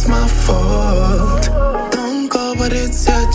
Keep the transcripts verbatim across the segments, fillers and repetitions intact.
it's my fault. Don't go, but it's your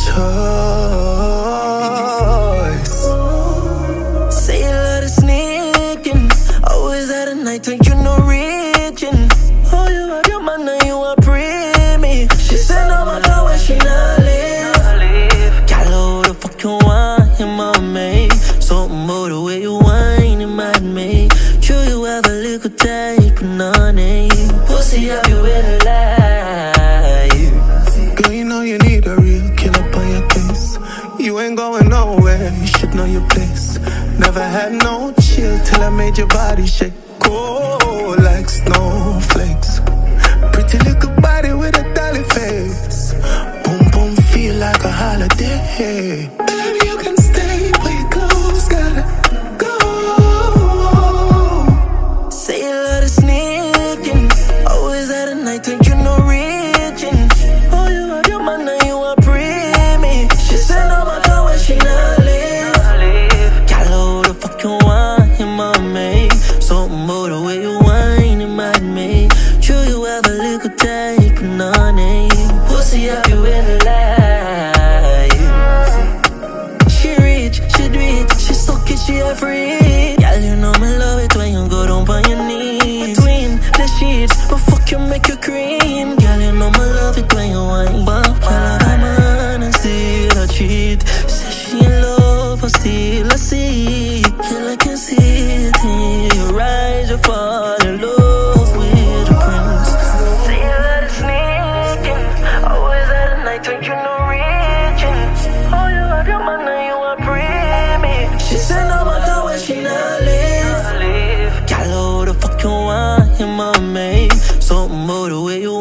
choice. Say you love the sneaking, always at a night when you know reaching. Oh, you have your man and you are pre-me. She said no matter where she not live. Girl, who the fuck you want, you mama me. Something more the way you whine, it mad me. True, you have a little type, but no name. Pussy, have you ever lied? Girl, you know you need a real killer on your case. You ain't going nowhere, you should know your place. Never had no chill till I made your body shake. Cold like snowflakes. Pretty little body with a dolly face. Boom, boom, feel like a holiday. Baby, you can stay, but your clothes gotta go. Say you love the sneaking, always at a night when you know reaching. Oh, you have your man and you are pre-me. She said no matter where she not live. Girl, who the fuck you want, you mama me. Something more the way you whine, it mad me. True, you have a little type, but no name. Pussy, have you ever lied? She rich, she do it, she suck it, she a freak. Girl, you know me love it when you go down on your knees. Between the sheets, but fuck you make you cream. Girl, you know me love it when you whine. But girl, I'm on and still I cheat. Say she in love, but still I see. Girl, I can see it in your eyes, you fall in love with the prince. Say you love the sneaking, always at a night when you know reaching. Oh, you have your man and you are pre-me. She said no matter where she not live. Girl, who the fuck you want, you mama me. Something more the way you